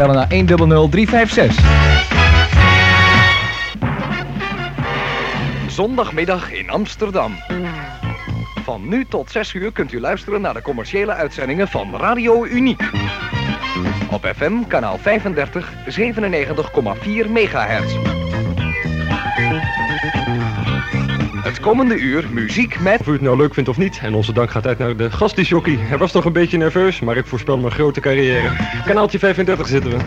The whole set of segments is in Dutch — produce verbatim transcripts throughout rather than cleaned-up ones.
Bellen naar een nul nul drie vijf zes. Zondagmiddag in Amsterdam. Van nu tot zes uur kunt u luisteren naar de commerciële uitzendingen van Radio Uniek. Op F M kanaal vijfendertig, zevenennegentig komma vier megahertz. Het komende uur muziek met... Of u het nou leuk vindt of niet, en onze dank gaat uit naar de gastdisjockey. Hij was nog een beetje nerveus, maar ik voorspel mijn grote carrière. Kanaaltje vijfendertig zitten we.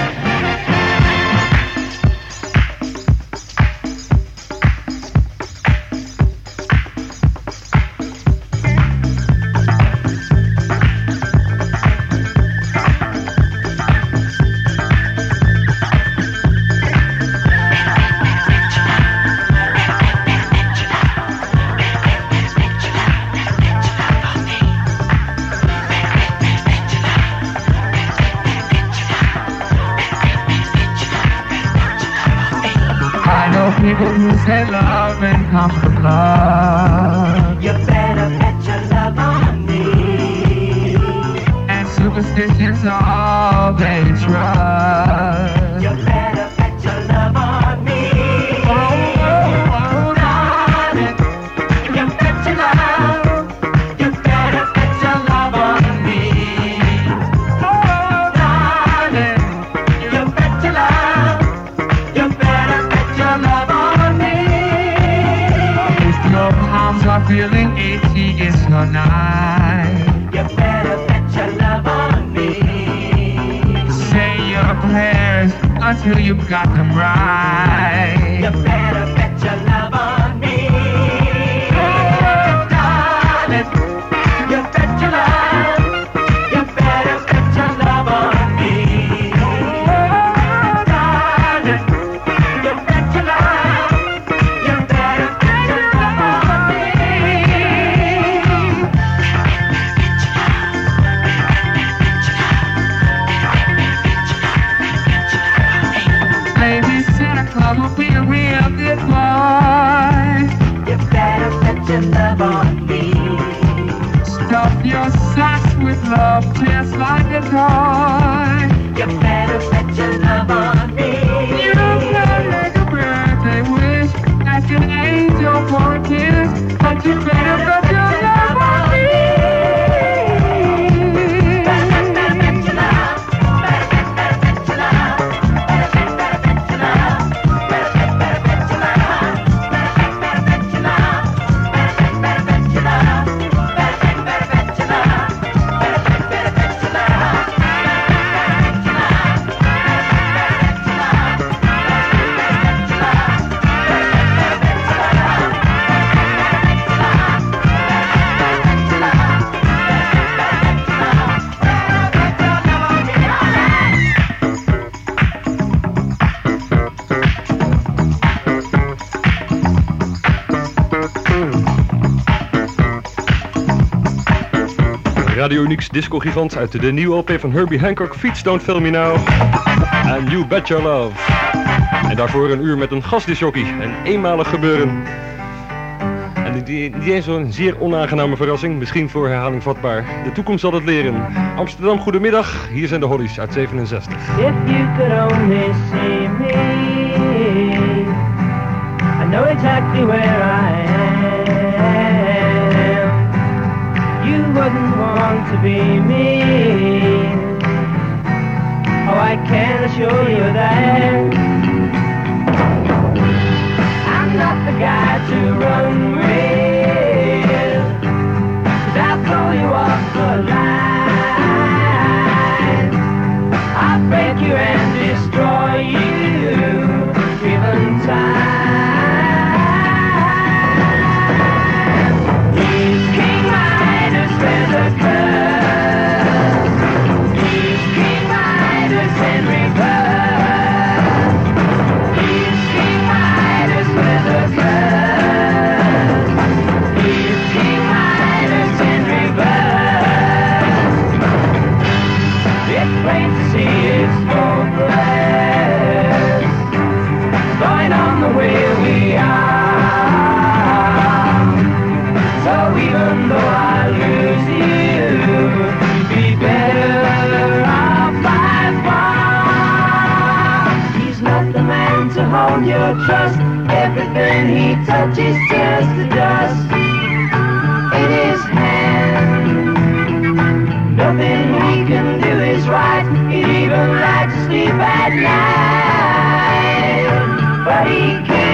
People who say love and come from love. You better bet your love on me. And superstitions are all they trust. You better bet your love on me. Oh, oh, oh, darling, you bet your love. You better bet your love on me. oh, darling. You bet your love. You better bet your love on me. If your palms are feeling itchy, it's your night. You better bet your love on me. Say your prayers until you've got them right. You better bet your love on me. Oh, darling, you bet your love. You better bet your love on me. Oh, darling, you bet your love. You better bet your love on me. Maybe Santa Claus will be a real good boy. You better bet your love on me. Stuff your socks with love just like a toy. You better bet your love on me. You can make a birthday wish, ask an angel for a kiss, but you better bet your love on me. Better, better bet your love. Better, better, better bet your love. Better, better, better bet your love. Better, better, better bet your love. Better, better, bet your love. Better, better, bet your love. Better, better, bet your love. Better, better, bet your love. Radio Uniek's disco-gigant uit de nieuwe L P van Herbie Hancock, Feet Don't Fail Me Now en You Bet Your Love. En daarvoor een uur met een gastdisjockey, een eenmalig gebeuren. En niet eens zo'n zeer onaangename verrassing, misschien voor herhaling vatbaar. De toekomst zal het leren. Amsterdam, goedemiddag, hier zijn de Hollies uit zevenenzestig. If you could only see me, I know exactly where I am. You wouldn't want to be me. Oh, I can assure you that I'm not the guy to run with, 'cause I'll throw you off the line. I'll break you and destroy you, given time. He's King Midas with a curse. He's King Midas in reverse. He's King Midas with a curse. He's King Midas in reverse. It's plain to see it's hopeless, going on the way we are. So even though I lose you, you'd be better off by far. from your trust. Everything he touches turns to dust in his hand. Nothing he can do is right. He'd even like to sleep at night, but he can't.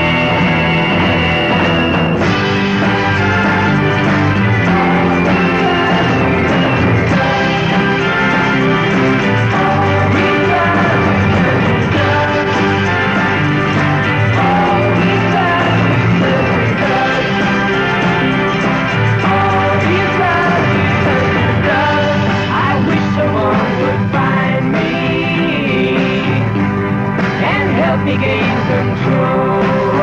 Me gain control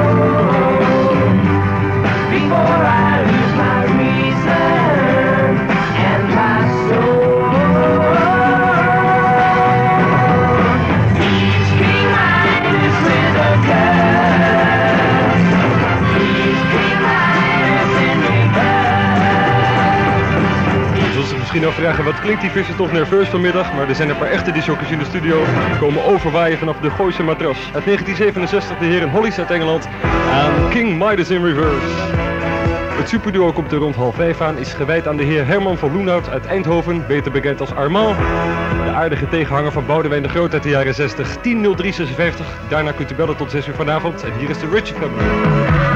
before I lose my reason and my soul. Please King Midas with a curse. Please King Midas in reverse. Je zult zich misschien afvragen, wat klinkt die visser toch nerveus vanmiddag? Maar er zijn een paar echte discjockeys in de studio. Die komen overwaaien vanaf de Gooise matras. Uit negentien zevenenzestig de heren Hollies uit Engeland aan King Midas in Reverse. Het superduo komt er rond half vijf aan, is gewijd aan de heer Herman van Loenhout uit Eindhoven, beter bekend als Armand. De aardige tegenhanger van Boudewijn de Groot uit de jaren zestig, tien nul drie zesenvijftig. Daarna kunt u bellen tot zes uur vanavond en hier is de Ritchie Family.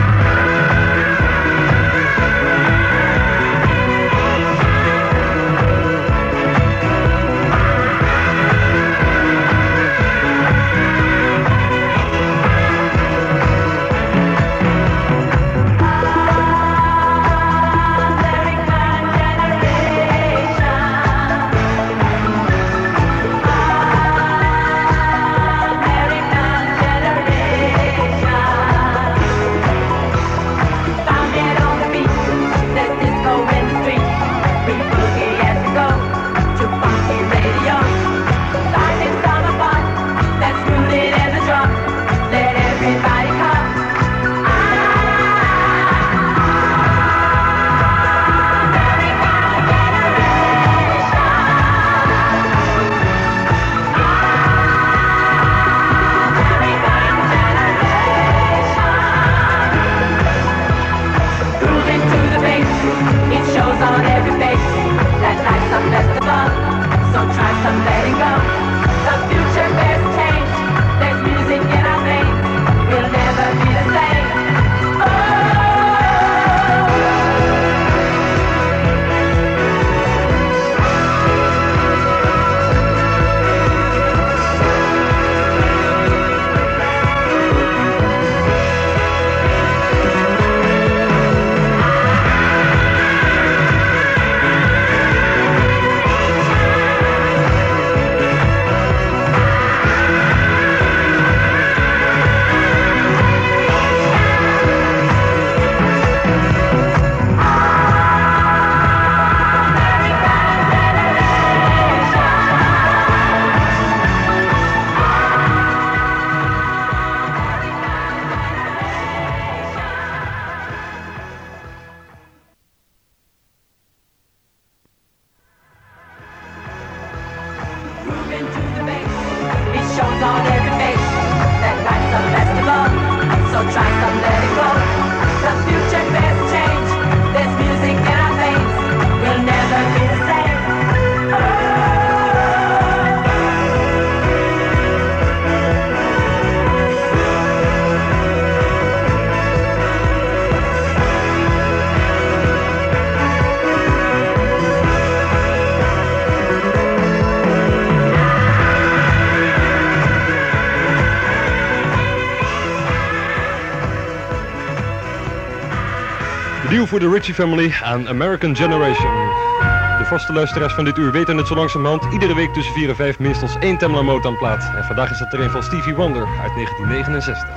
Nieuw voor de Ritchie Family aan American Generation. De vaste luisteraars van dit uur weten het zo langzamerhand. Iedere week tussen vier en vijf minstens één Tamla Motown plaat. En vandaag is dat er een van Stevie Wonder uit negentien negenenzestig.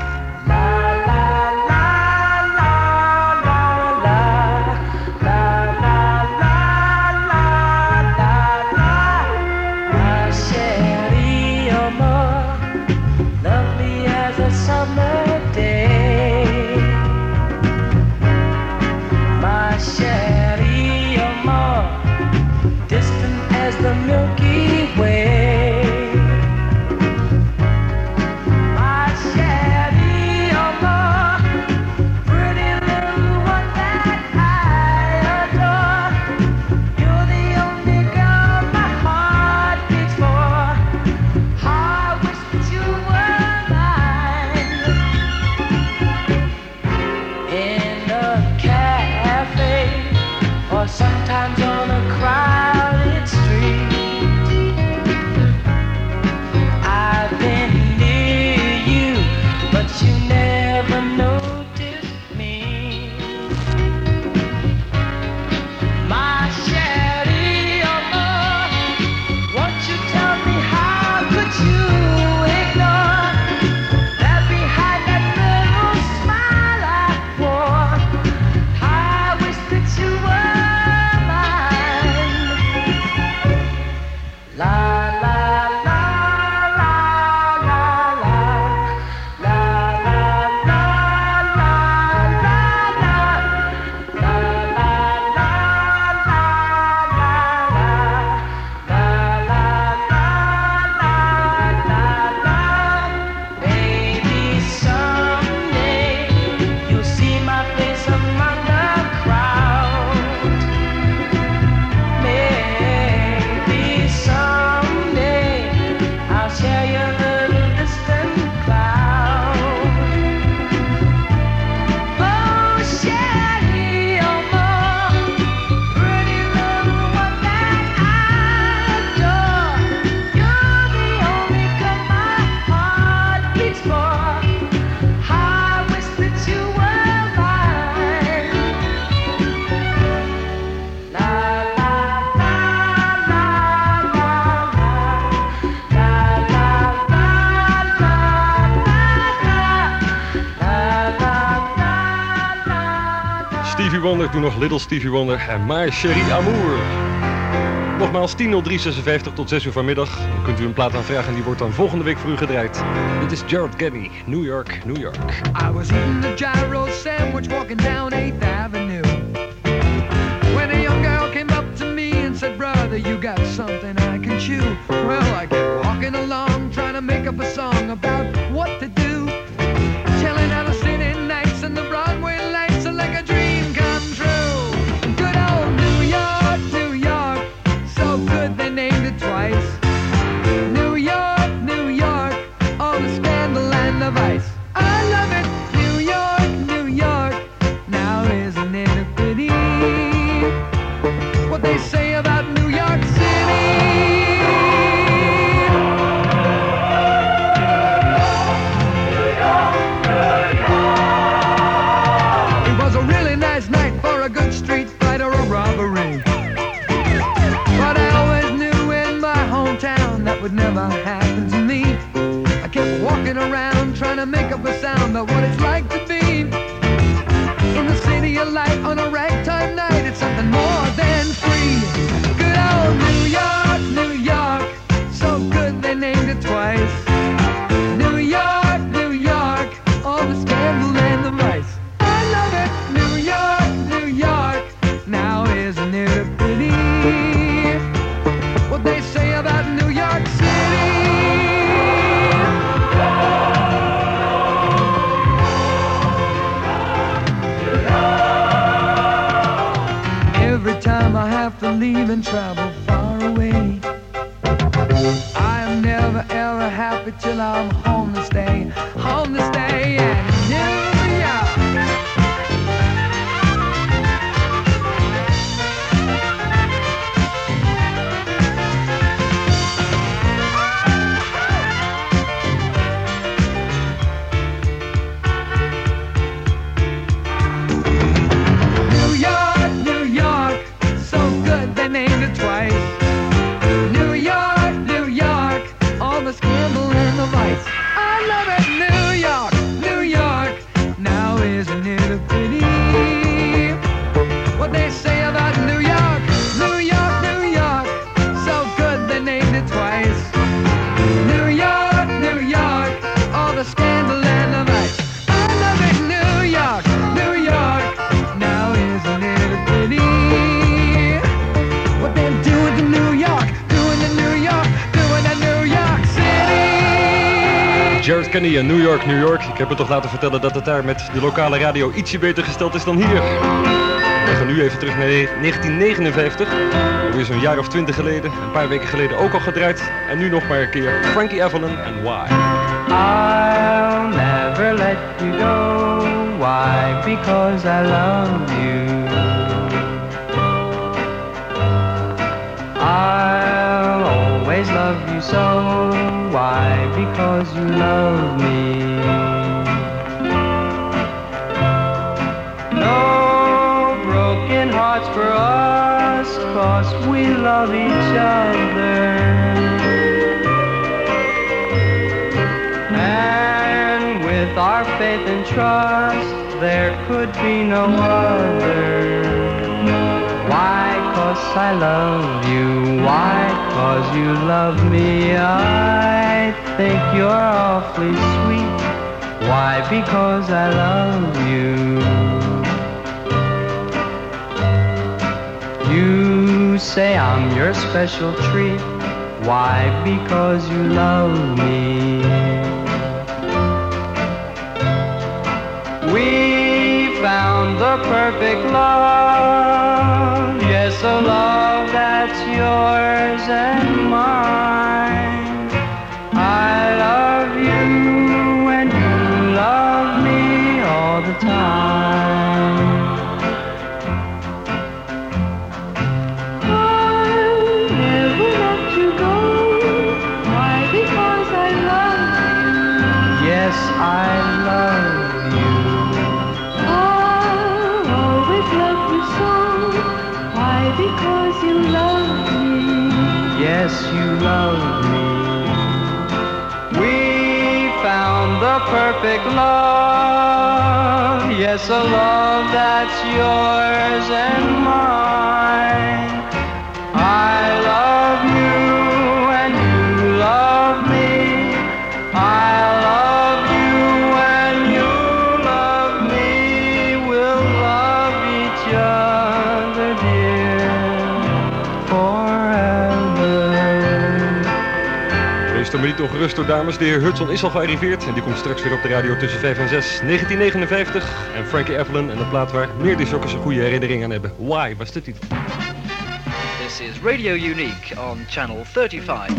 Milky Way, my Sherry. Stevie Wonder, toen nog Little Stevie Wonder en My Chérie Amour. Nogmaals tien nul drie zesenvijftig tot zes uur vanmiddag. Dan kunt u een plaat aanvragen en die wordt dan volgende week voor u gedraaid. Dit is Gerald Gabby, New York, New York. I was eating a gyro sandwich walking down eighth Avenue when a young girl came up to me and said, brother, you got something I can chew. Well, I kept walking along trying to make up a song about what to do, telling how the city nights and the Broadway lights are like a dream come true. Good old New York, New York, so good they named it twice. New York, New York, all the scandal and the vice. I love it, New York, New York, now isn't it a pity what they say about New York City? It was a really nice night for a good street fight or a robbery, but I always knew in my hometown that would never happen to me. I kept walking around trying to make up a sound about what it's like to be in the city of light on a ragtime night. It's something more than free. Good old New York, New York, so good they named it twice. New York, New York, all the scandal and the vice. I love it, New York, New York, now isn't it a pity what they say about New York City? Every time I have to leave and travel far away, I am never ever happy till I'm home to stay, home to stay in New York. New York, New York, so good they named it twice. New York, New York, all the scandal and the vice. I love it, New York, New York, now isn't it a pity what they say about New York? New York, New York, so good they named it twice. New York, New York, all the scandal and the vice. I love it, New York, New York, now isn't it a pity what they're doing to New York, doing to New York, doing to New York City. Jared Kenny en New York, New York. Ik heb me toch laten vertellen dat het daar met de lokale radio ietsje beter gesteld is dan hier. We gaan nu even terug naar negentien negenenvijftig. Weer zo'n jaar of twintig geleden. Een paar weken geleden ook al gedraaid. En nu nog maar een keer Frankie Avalon en Why. I'll never let you go. Why? Because I love you. I'll always love you so. Why? Because you love me. No broken hearts for us, 'cause we love each other. And with our faith and trust, there could be no other. Why? 'Cause I love you. Why? 'Cause you love me. I think you're awfully sweet. Why? Because I love you. You say I'm your special treat. Why? Because you love me. We found the perfect love. Yes, a love that's yours and mine. I love you and you love me all the time. I'll never let you go. Why? Because I love you. Yes, I love you. I'll always love you so. Why? Because you love me. Yes, you love me. We found the perfect love. Yes. Yes, a love that's yours and mine. I love you and you love me. I love you and you love me. We'll love each other, dear, forever. Wees er maar niet ongerust door, dames. De heer Hudson is al gearriveerd en die komt straks weer op de radio tussen vijf en zes. negentien negenenvijftig en Frankie Avalon en de plaat waar meer disjockers een goede herinnering aan hebben. Why was de titel. This is Radio Unique on Channel thirty-five.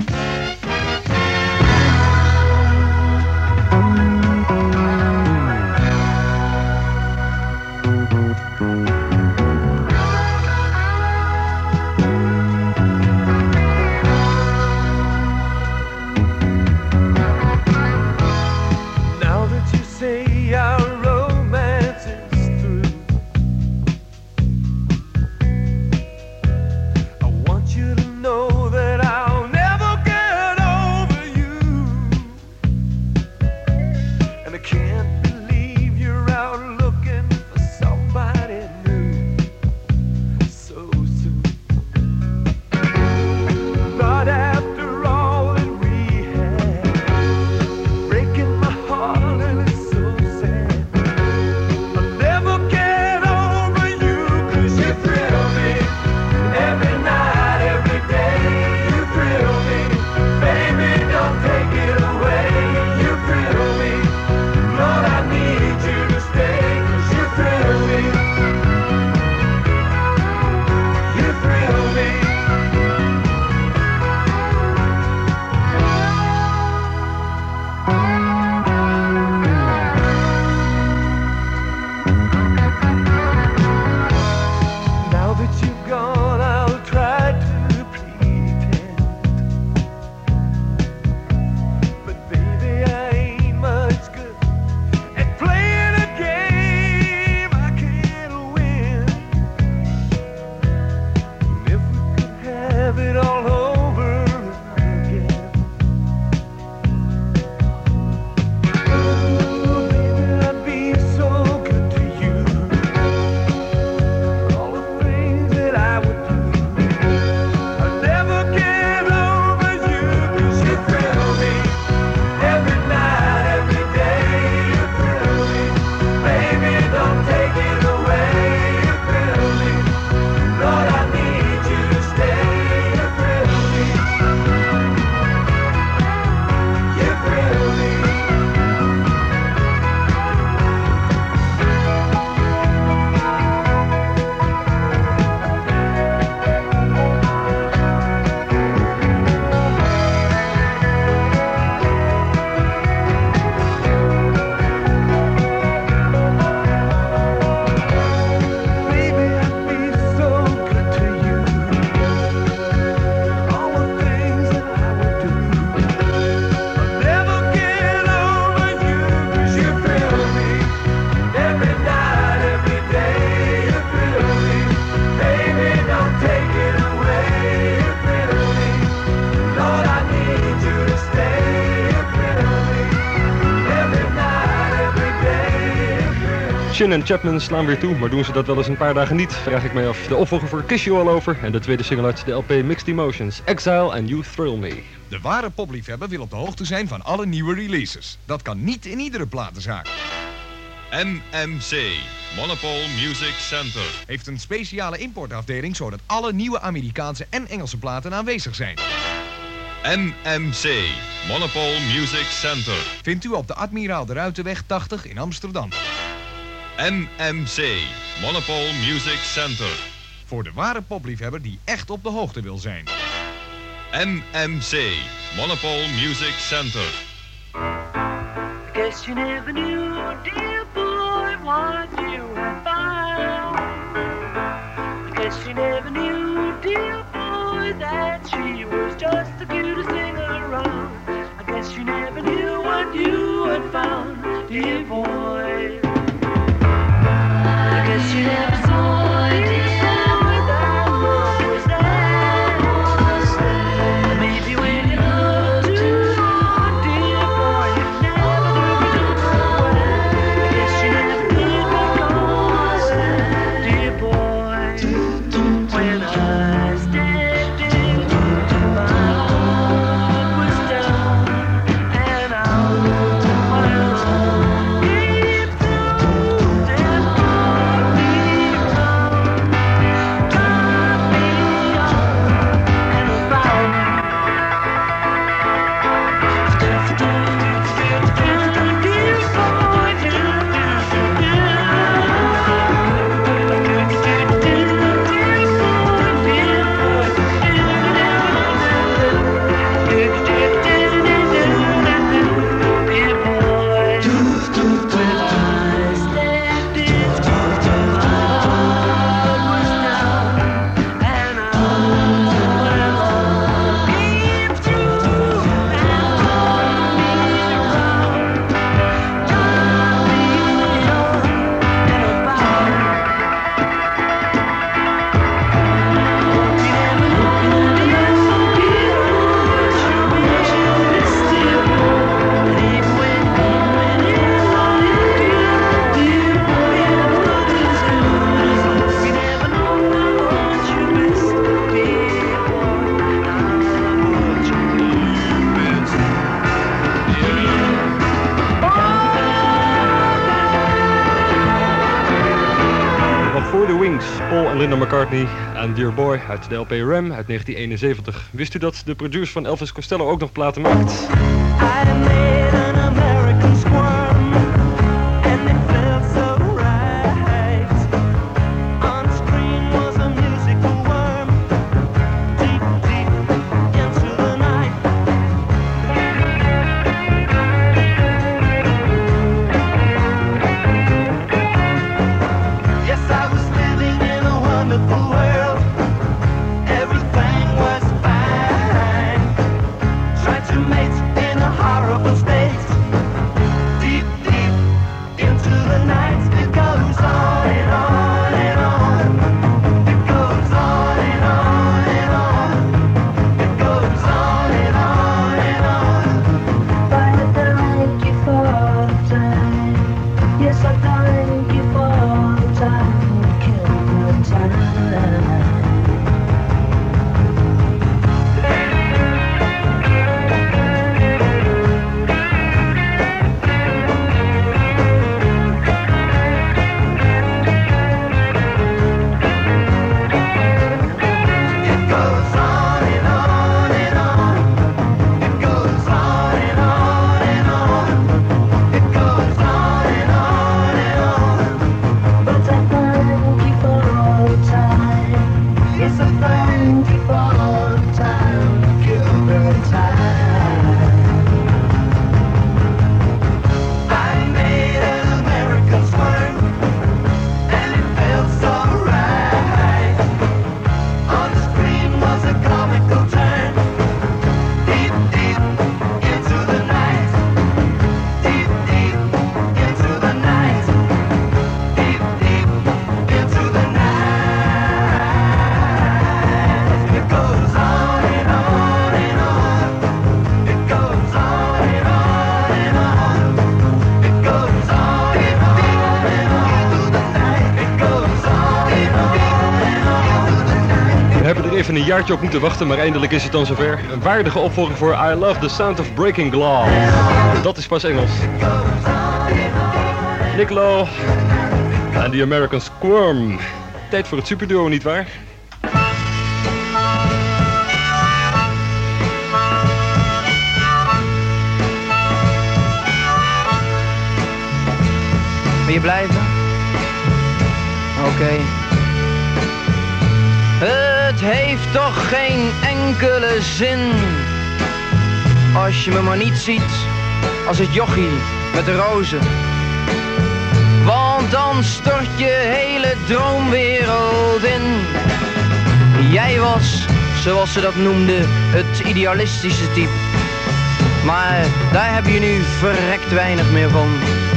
Now that you say our romance is through, I want you to know that I'll never get over you. And I can't believe you're out looking for somebody new so soon. But after all that we had, breaking my heart and it's so sad, I'll never get over you, 'cause you thrill me every night, every day. You thrill me, baby, don't take it away. You thrill me, Lord, I need you to stay, 'cause you thrill me. You thrill me. Now that you've gone, I'll try to pretend, but baby, I ain't much good at playing a game I can't win. And if we could have it all over again, oh, baby, I'd be so good to you. All the things that I would do, I'll never get over you, 'cause you thrill me every night, every day. You thrill me, baby, don't take it away. You thrill me, Lord, I need you to stay. You thrill me. You thrill me. Baby, I'd be so good to you. All the things that I would do, I'll never get over you, 'cause you thrill me every night, every day. You thrill me, baby, don't take it away. You thrill me, Lord, I need you to stay. You thrill me every night, every day. You thrill me. Shin en Chapman slaan weer toe, maar doen ze dat wel eens een paar dagen niet, vraag ik mij af. De opvolger voor Kiss You All Over en de tweede single uit de L P Mixed Emotions, Exile and You Thrill Me. De ware popliefhebber wil op de hoogte zijn van alle nieuwe releases. Dat kan niet in iedere platenzaak. M M C, Monopole Music Center. Heeft een speciale importafdeling zodat alle nieuwe Amerikaanse en Engelse platen aanwezig zijn. M M C, Monopole Music Center. Vindt u op de Admiraal de Ruitenweg tachtig in Amsterdam. M M C, Monopole Music Center. Voor de ware popliefhebber die echt op de hoogte wil zijn. M M C, Monopole Music Center. Guess you never knew, dear boy, what you had found. Guess you never knew, dear boy, that she was just the cutest thing around. I guess you never knew what you had found, dear boy. I guess you never saw, dear boy, that love was there. Maybe when you looked too hard, dear boy, you never knew away. I guess you never could Paul en Linda McCartney en Dear Boy uit de L P Ram uit negentien eenenzeventig. Wist u dat de producers van Elvis Costello ook nog platen maakt? I made an American squirm, and it felt so right. On screen was a musical worm, deep, deep into the night. Yes, I was living in a wonderful world. Everything was fine. Tried to mate in a horrible state. Deep, deep into the night. It goes on and on and on. It goes on and on and on. It goes on and on and on. But I thank you for the time. Yes, I thank you for the time. Kill the time. It goes on and on and on. It goes on and on and on. It goes on and on and on. But I thank you for the time. Yes, I thank you for the time. Kill the time. I made an American swerve, and it felt so right. On the screen was a comical turn, deep, deep into the night. Deep, deep into the night. Deep, deep into the night. It goes on and on and on. It goes on and on and on. It goes on and on and on through the night. It goes on and on and on through the night. We hebben er even een jaartje op moeten wachten, maar eindelijk is het dan zover. Een waardige opvolger voor I Love the Sound of Breaking Glass. Dat is pas Engels. Nick Lowe en The American Squirm. Tijd voor het superduo, nietwaar? Wil je blijven? Oké. Het heeft toch geen enkele zin als je me maar niet ziet als het jochie met de rozen. Want dan stort je hele droomwereld in. Jij was, zoals ze dat noemden, het idealistische type. Maar daar heb je nu verrekt weinig meer van.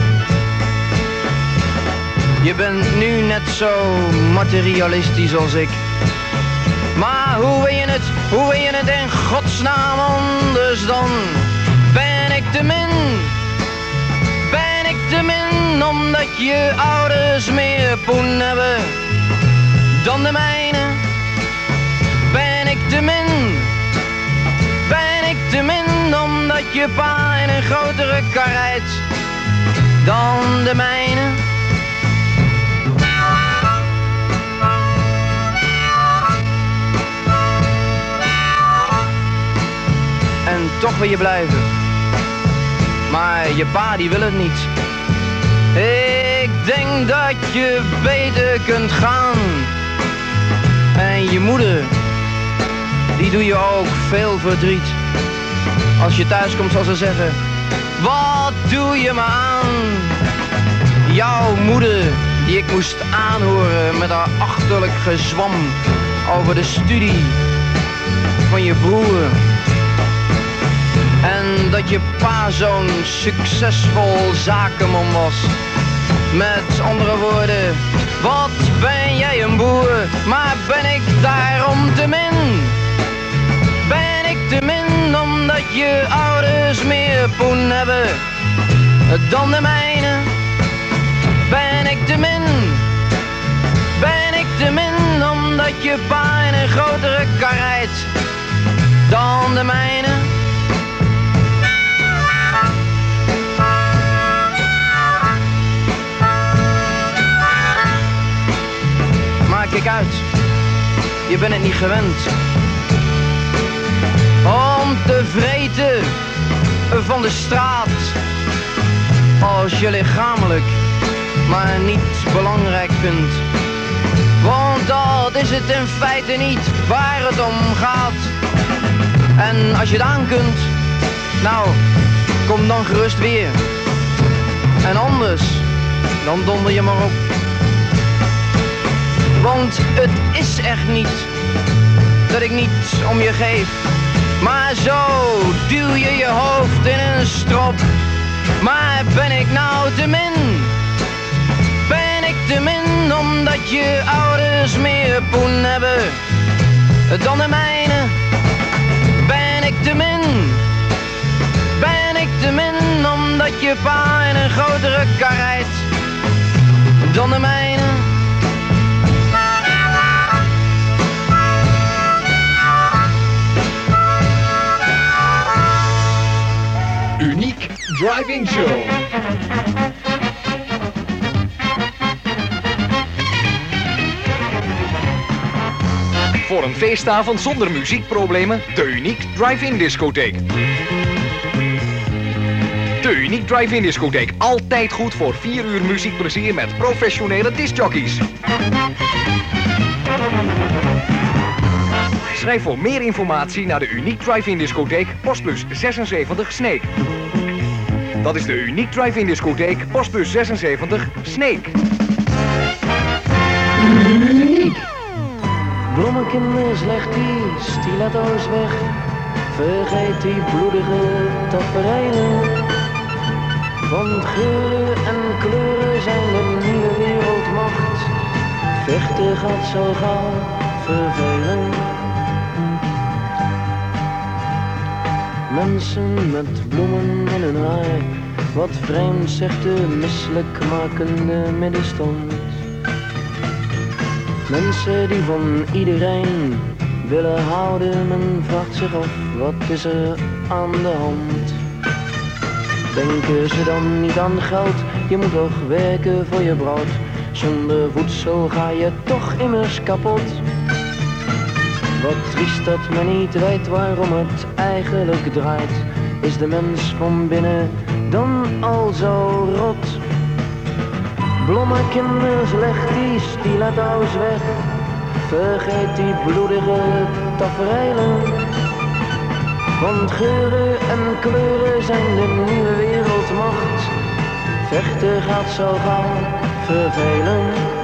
Je bent nu net zo materialistisch als ik. Maar hoe wil je het, hoe wil je het in godsnaam anders dan? Ben ik te min? Ben ik te min omdat je ouders meer poen hebben dan de mijne? Ben ik te min? Ben ik te min omdat je pa in een grotere kar rijdt dan de mijne? En toch wil je blijven. Maar je pa die wil het niet. Ik denk dat je beter kunt gaan. En je moeder, die doe je ook veel verdriet. Als je thuis komt zal ze zeggen, wat doe je me aan? Jouw moeder, die ik moest aanhoren met haar achterlijk gezwam over de studie van je broer. En dat je pa zo'n succesvol zakenman was. Met andere woorden, wat ben jij een boer, maar ben ik daarom te min? Ben ik te min omdat je ouders meer poen hebben dan de mijne? Ben ik te min? Ben ik te min omdat je pa in een grotere kar rijdt dan de mijne? Kijk je bent het niet gewend. Om te vreten van de straat, als je lichamelijk maar niet belangrijk vindt. Want dat is het in feite niet waar het om gaat. En als je het aan kunt, nou, kom dan gerust weer. En anders, dan donder je maar op. Want het is echt niet dat ik niets om je geef. Maar zo duw je je hoofd in een strop. Maar ben ik nou te min? Ben ik te min omdat je ouders meer poen hebben dan de mijne? Ben ik te min? Ben ik te min omdat je pa in een grotere kar rijdt dan de mijne? Uniek Drive-In Show. Voor een feestavond zonder muziekproblemen, de Uniek Drive-In Discotheek. De Uniek Drive-In Discotheek, altijd goed voor vier uur muziekplezier met professionele discjockeys. Schrijf voor meer informatie naar de Uniek Drive-In Discotheek, postbus zesenzeventig Sneek. Dat is de Uniek Drive-In Discotheek, postbus zesenzeventig Sneek. Uniek. Bloemenkinders, leg die stiletto's weg. Vergeet die bloedige tafereelen. Want geuren en kleuren zijn de nieuwe wereldmacht. Vechten gaat zo gauw vervelen. Mensen met bloemen in hun haar. Wat vreemd zegt de misselijkmakende middenstand. Mensen die van iedereen willen houden, men vraagt zich af, wat is er aan de hand? Denken ze dan niet aan geld? Je moet toch werken voor je brood. Zonder voedsel ga je toch immers kapot. Wat triest dat men niet weet waarom het eigenlijk draait. Is de mens van binnen dan al zo rot? Bloemenkinders, leg die stiletto's weg. Vergeet die bloedige tafereelen. Want geuren en kleuren zijn de nieuwe wereldmacht. Vechten gaat zo gauw vervelen.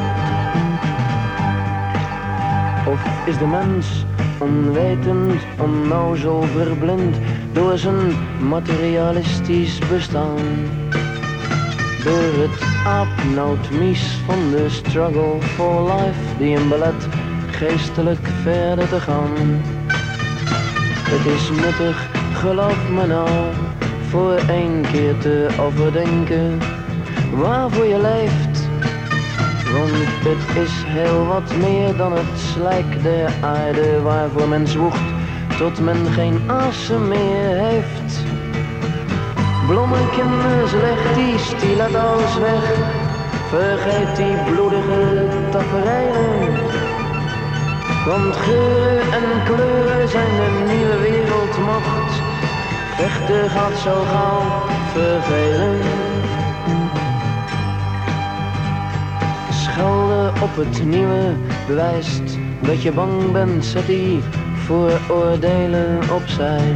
Of is de mens onwetend, onnozel, verblind door zijn materialistisch bestaan? Door het aapnootmies van de struggle for life die hem belet geestelijk verder te gaan. Het is nuttig, geloof me nou, voor één keer te overdenken waarvoor je leeft. Want het is heel wat meer dan het slijk der aarde waarvoor men zwoegt tot men geen asem meer heeft. Bloemenkinders, leg die stiletto's weg. Vergeet die bloedige tafereelen. Want geuren en kleuren zijn de nieuwe wereldmacht. Vechten gaat zo gauw vervelen. Schelden op het nieuwe bewijst dat je bang bent, zet die vooroordelen opzij.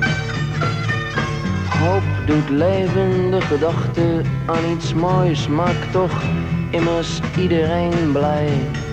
Hoop doet leven, de gedachte aan iets moois maakt toch immers iedereen blij.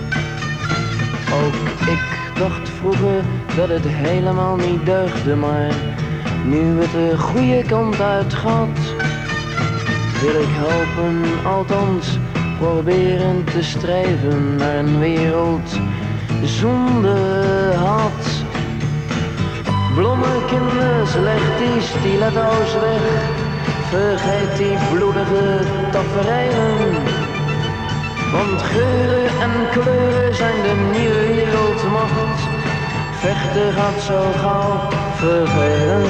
Ook ik dacht vroeger dat het helemaal niet deugde, maar nu het de goede kant uit gaat, wil ik helpen, althans proberen te streven naar een wereld zonder haat. Bloemenkinders, leg die stiletto's weg. Vergeet die bloedige tafereelen. Want geuren en kleuren zijn de nieuwe wereldmacht. Vechten gaat zo gauw vervelen.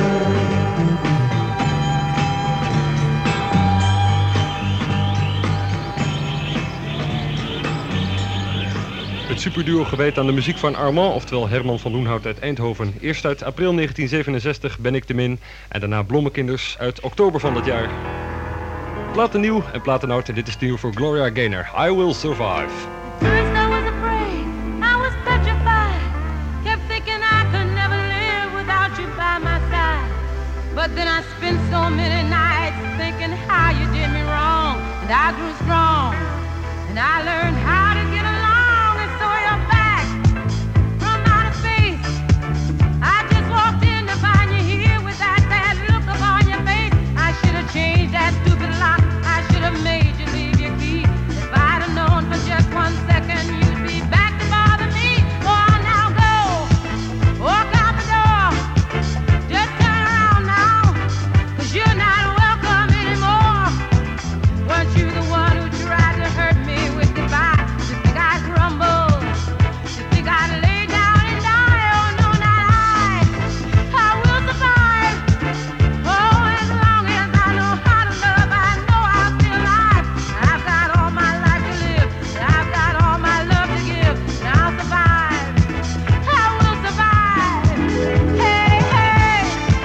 Het superduo gewijd aan de muziek van Armand, oftewel Herman van Loenhout uit Eindhoven. Eerst uit april negentien zevenenzestig Ben ik te min en daarna Blommekinders uit oktober van dat jaar. Platen nieuw en platen oud en dit is nieuw voor Gloria Gaynor. I Will Survive. First I was afraid, I was petrified. Kept thinking I could never live without you by my side. But then I spent so many nights thinking how you did me wrong. And I grew strong, and I learned how to get along. And so you're back from outer space. I just walked in to find you here with that sad look upon your face. I should have changed that stupid lock. I should have made you leave your key. If I'd have known for just one second you'd be back to bother me. Oh, now go, walk out the door. Just turn around now, 'cause you're not welcome anymore. Weren't you the one who tried to hurt me with goodbye? You think I'd crumble? You think I'd lay down and die? Oh, no, not I. I will survive. Oh, as long as I know how to love, I know I'll still alive. I've got all my life to live, and I've got all my love to give, and I'll survive. I will survive. Hey, hey.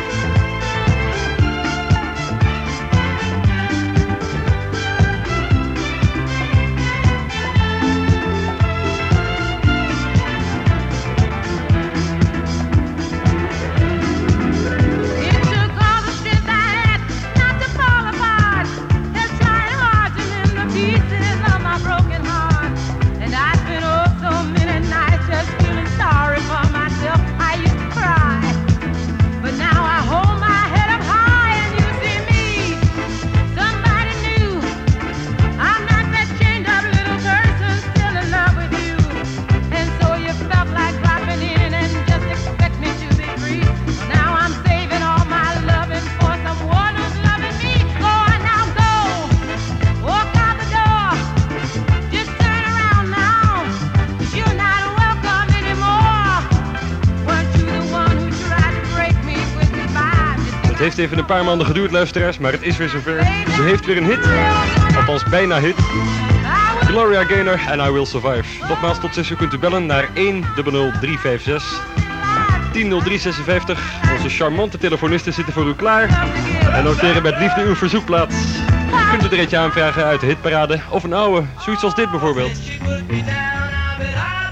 It took all the strength I had not to fall apart. They're trying hard to mend the pieces of my broken heart. And I spent oh so many nights just feeling sorry for myself. I used to cry, but now I hold my head up high and you see me, somebody new. I'm not that chained up little person still in love with you. And so you felt like dropping in and just expect me to be free. Now I'm saving all my loving for someone who's loving me. Go on now, go, walk out the door. Just turn around now, 'cause you're not welcome anymore. Weren't you the one who tried to break me with goodbye? Het heeft even een paar maanden geduurd, luisteraars, maar het is weer zover. Ze heeft weer een hit, althans bijna hit. Gloria Gaynor en I Will Survive. Nogmaals, tot zes uur kunt u bellen naar één nul nul drie vijf zes tien nul drie zesenvijftig. Onze charmante telefonisten zitten voor u klaar. En noteren met liefde uw verzoekplaats. U kunt er eentje aanvragen uit de hitparade of een oude, zoiets als dit bijvoorbeeld. She put me down, I bet I